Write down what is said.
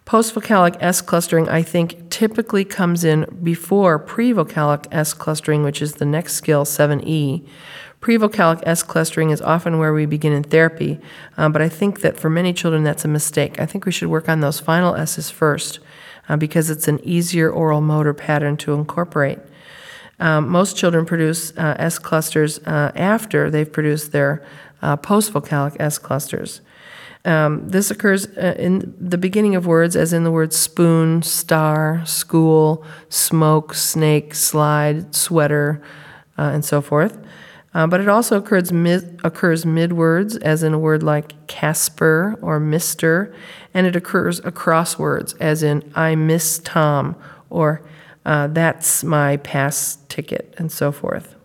Post-vocalic S clustering, I think, typically comes in before pre-vocalic S clustering, which is the next skill, 7E. Pre-vocalic S clustering is often where we begin in therapy, but I think that for many children that's a mistake. I think we should work on those final S's first because it's an easier oral motor pattern to incorporate. Most children produce S clusters after they've produced their post-vocalic S clusters. This occurs in the beginning of words, as in the words spoon, star, school, smoke, snake, slide, sweater, and so forth. But it also occurs mid-words, as in a word like Casper or Mister, and it occurs across words, as in I miss Tom, or that's my pass ticket, and so forth.